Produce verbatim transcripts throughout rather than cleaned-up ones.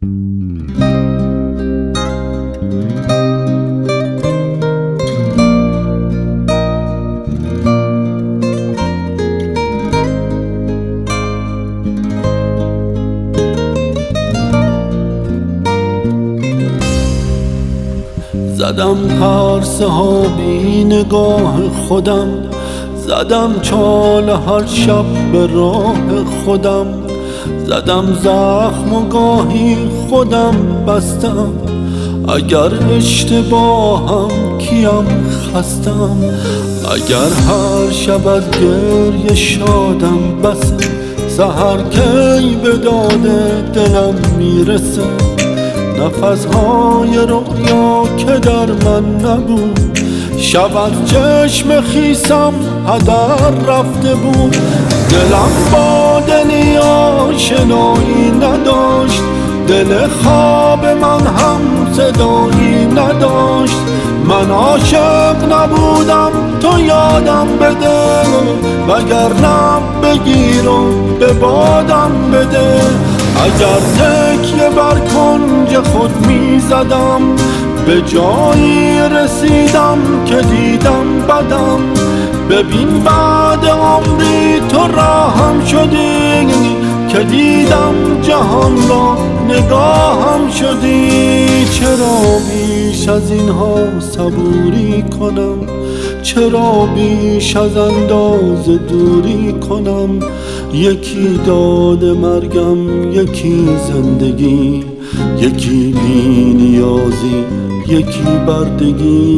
زدم پرسه ها بی نگاه خودم، زدم چاله هر شب به راه خودم، زدم زخم و گاهی خودم بستم. اگر اشتباهم کیم خستم، اگر هر شب از گریه شادم بسه، سحر کی به داد دلم میرسه. نفسهای رویا که در من نبود، شب از چشم خیسم هدر رفته بود. دلم با دلی آشنایی نداشت، دل خواب من هم صدایی نداشت. من عاشق نبودم تو یادم بده، وگرنه بگیر و به بادم بده. اگر تکیه بر کنج خود می زدم، به جایی رسیدم که دیدم بدم. ببین بعد عمری تو راهم شدی، که دیدم جهان را نگاهم شدی. چرا بیش از اینها صبوری کنم، چرا بیش از انداز دوری کنم. یکی داد مرگم، یکی زندگی، یکی بی نیازی، یکی بردگی.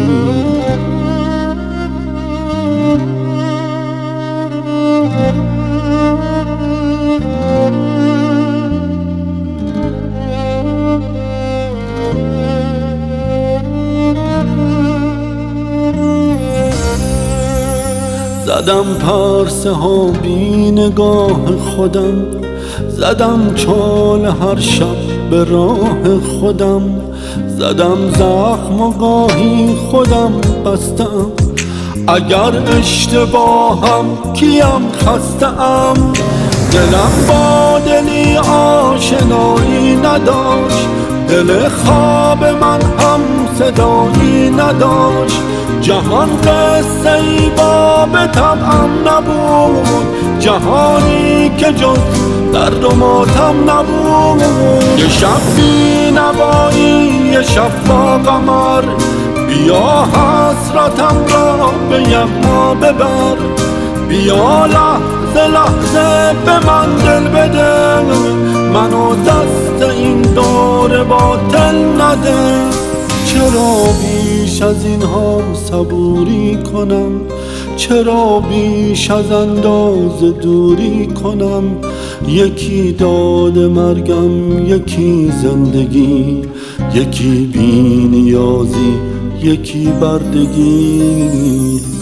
زدم پرسه ها بی نگاه خودم، زدم چاله هر شب به راه خودم، زدم زخم و گاهی خودم بستم. اگر اشتباهم کیم خسته‌ام، دلم با دلی آشنایی نداشت، دل خواب من هم صدایی نداشت. جهان قصه ای با به طبعم نبود، جهانی که جز درد و ماتم نبود. یه شب بی نوایی، یه شب با قمر، بیا حسرتم را به یغما ببر. بیا لحظه لحظه به من دل بده، منو دست این دور باطل نده. چرا بیش از اینها صبوری کنم، چرا بیش از انداز دوری کنم. یکی داد مرگم، یکی زندگی، یکی بی نیازی، یکی بردگی.